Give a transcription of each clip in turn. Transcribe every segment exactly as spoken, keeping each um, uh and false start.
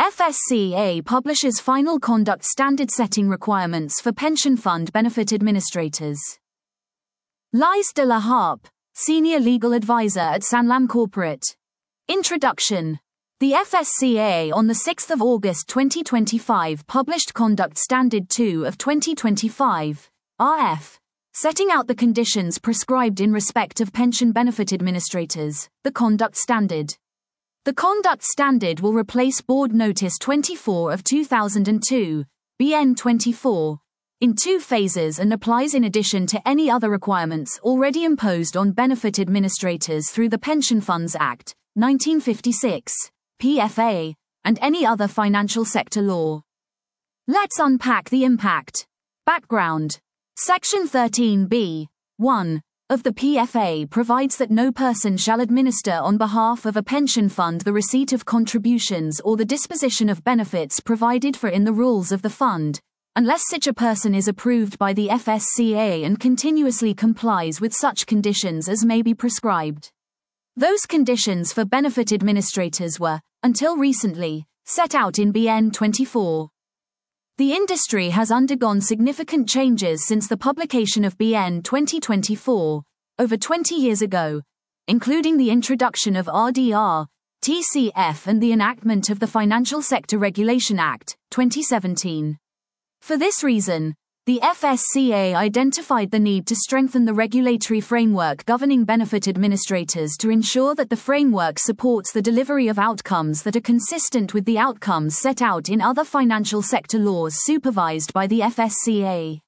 F S C A publishes final conduct standard setting requirements for pension fund benefit administrators. Lise de la Harpe, Senior Legal Advisor at Sanlam Corporate. Introduction. The F S C A on the sixth of August twenty twenty-five published Conduct Standard two of twenty twenty-five, R F, setting out the conditions prescribed in respect of pension benefit administrators, the Conduct Standard. The Conduct Standard will replace Board Notice twenty-four of two thousand two, B N twenty-four, in two phases and applies in addition to any other requirements already imposed on benefit administrators through the Pension Funds Act, nineteen fifty-six, P F A, and any other financial sector law. Let's unpack the impact. Background. Section thirteen B, one, of the P F A provides that no person shall administer on behalf of a pension fund the receipt of contributions or the disposition of benefits provided for in the rules of the fund, unless such a person is approved by the F S C A and continuously complies with such conditions as may be prescribed. Those conditions for benefit administrators were, until recently, set out in B N twenty-four. The industry has undergone significant changes since the publication of B N twenty twenty-four, over twenty years ago, including the introduction of R D R, T C F and the enactment of the Financial Sector Regulation Act, twenty seventeen. For this reason, the F S C A identified the need to strengthen the regulatory framework governing benefit administrators to ensure that the framework supports the delivery of outcomes that are consistent with the outcomes set out in other financial sector laws supervised by the F S C A.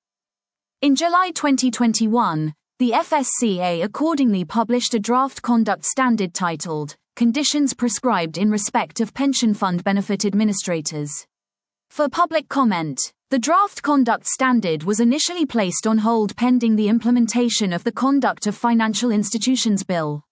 In July twenty twenty-one, the F S C A accordingly published a draft conduct standard titled, Conditions Prescribed in Respect of Pension Fund Benefit Administrators. For public comment, the draft conduct standard was initially placed on hold pending the implementation of the Conduct of Financial Institutions Bill.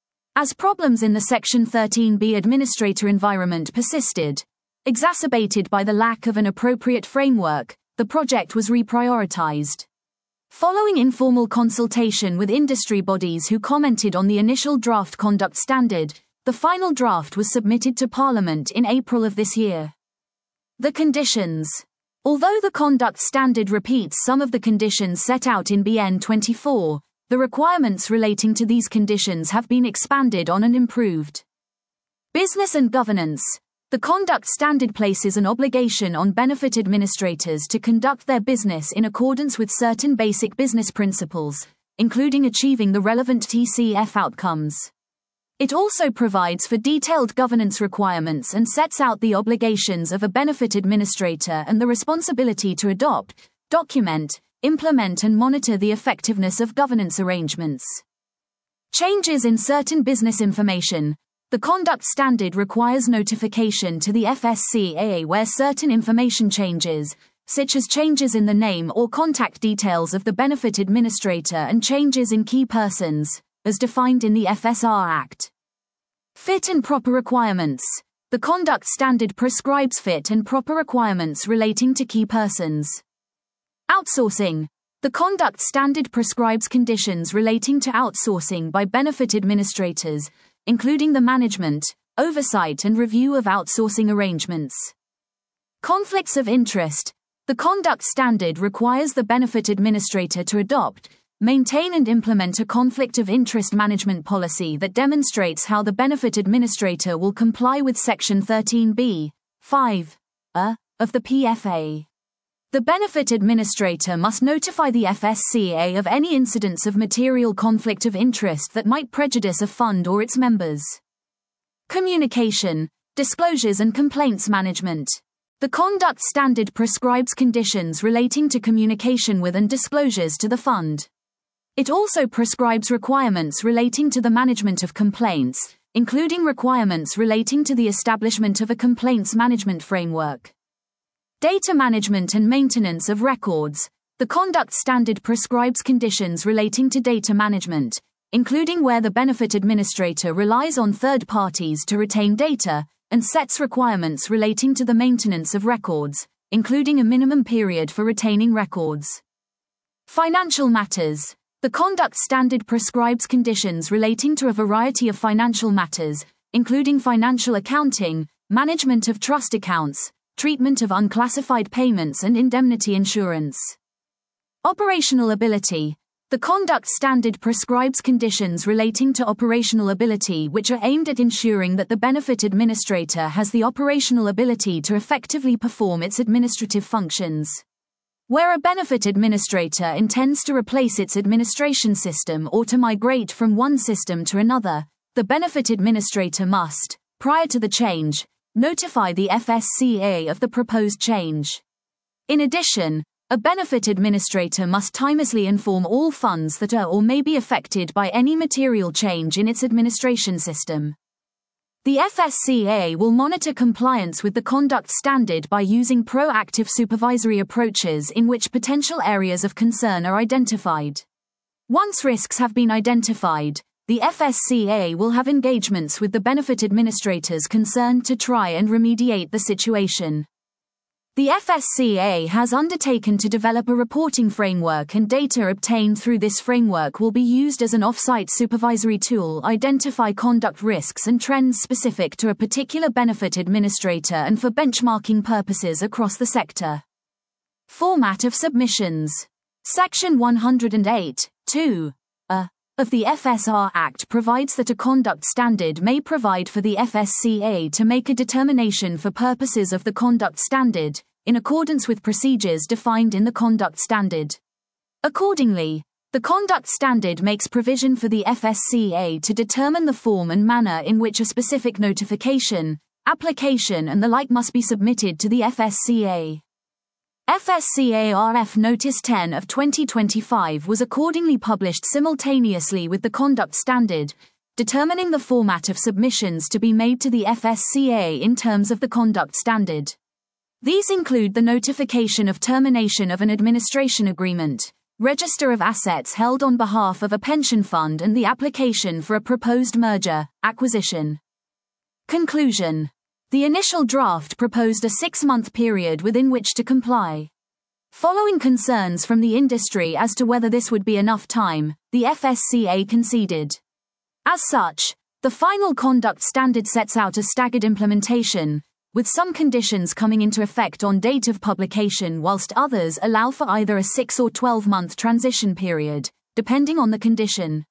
As problems in the Section thirteen B administrator environment persisted, exacerbated by the lack of an appropriate framework, the project was reprioritized. Following informal consultation with industry bodies who commented on the initial draft conduct standard, the final draft was submitted to Parliament in April of this year. The conditions. Although the conduct standard repeats some of the conditions set out in B N twenty-four, the requirements relating to these conditions have been expanded on and improved. Business and governance. The conduct standard places an obligation on benefit administrators to conduct their business in accordance with certain basic business principles, including achieving the relevant T C F outcomes. It also provides for detailed governance requirements and sets out the obligations of a benefit administrator and the responsibility to adopt, document, implement and monitor the effectiveness of governance arrangements. Changes in certain business information. The conduct standard requires notification to the F S C A where certain information changes, such as changes in the name or contact details of the benefit administrator and changes in key persons, as defined in the F S R Act. Fit and proper requirements. The conduct standard prescribes fit and proper requirements relating to key persons. Outsourcing. The conduct standard prescribes conditions relating to outsourcing by benefit administrators, including the management, oversight and review of outsourcing arrangements. Conflicts of interest. The conduct standard requires the benefit administrator to adopt, maintain and implement a conflict of interest management policy that demonstrates how the benefit administrator will comply with Section thirteen B, five, A, of the P F A. The benefit administrator must notify the F S C A of any incidents of material conflict of interest that might prejudice a fund or its members. Communication, disclosures and complaints management. The conduct standard prescribes conditions relating to communication with and disclosures to the fund. It also prescribes requirements relating to the management of complaints, including requirements relating to the establishment of a complaints management framework. Data management and maintenance of records. The conduct standard prescribes conditions relating to data management, including where the benefit administrator relies on third parties to retain data, and sets requirements relating to the maintenance of records, including a minimum period for retaining records. Financial matters. The conduct standard prescribes conditions relating to a variety of financial matters, including financial accounting, management of trust accounts, treatment of unclassified payments and indemnity insurance. Operational ability. The conduct standard prescribes conditions relating to operational ability which are aimed at ensuring that the benefit administrator has the operational ability to effectively perform its administrative functions. Where a benefit administrator intends to replace its administration system or to migrate from one system to another, the benefit administrator must, prior to the change, notify the F S C A of the proposed change. In addition, a benefit administrator must timeously inform all funds that are or may be affected by any material change in its administration system. The F S C A will monitor compliance with the conduct standard by using proactive supervisory approaches in which potential areas of concern are identified. Once risks have been identified, the F S C A will have engagements with the benefit administrators concerned to try and remediate the situation. The F S C A has undertaken to develop a reporting framework, and data obtained through this framework will be used as an off-site supervisory tool, identify conduct risks and trends specific to a particular benefit administrator and for benchmarking purposes across the sector. Format of submissions. Section one hundred eight, two A of the F S R Act provides that a conduct standard may provide for the F S C A to make a determination for purposes of the conduct standard, in accordance with procedures defined in the conduct standard. Accordingly, the conduct standard makes provision for the F S C A to determine the form and manner in which a specific notification, application and the like must be submitted to the F S C A. F S C A R F Notice ten of twenty twenty-five was accordingly published simultaneously with the conduct standard, determining the format of submissions to be made to the F S C A in terms of the conduct standard. These include the notification of termination of an administration agreement, register of assets held on behalf of a pension fund and the application for a proposed merger, acquisition. Conclusion. The initial draft proposed a six-month period within which to comply. Following concerns from the industry as to whether this would be enough time, the F S C A conceded. As such, the final conduct standard sets out a staggered implementation, with some conditions coming into effect on date of publication whilst others allow for either a six or twelve-month transition period, depending on the condition.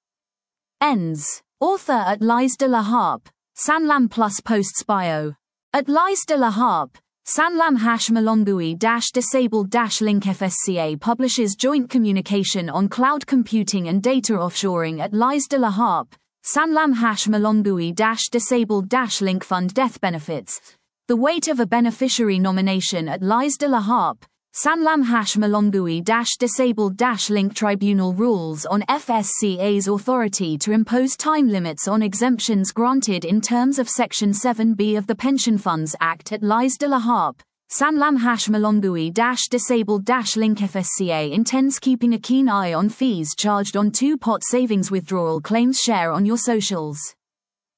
Ends. Author at Lise de la Harpe, Sanlam Plus Posts Bio. At Lise de la Harpe, Sanlam hash Molongui dash disabled dash link F S C A publishes joint communication on cloud computing and data offshoring at Lise de la Harpe, Sanlam hash Molongui dash disabled dash link fund death benefits. The weight of a beneficiary nomination at Lise de la Harpe, Sanlam hash Molongui dash disabled dash link tribunal rules on F S C A's authority to impose time limits on exemptions granted in terms of Section seven B of the Pension Funds Act at Lise de la Harpe, Sanlam hash Molongui dash disabled dash link F S C A intends keeping a keen eye on fees charged on two-pot savings withdrawal claims. Share on your socials.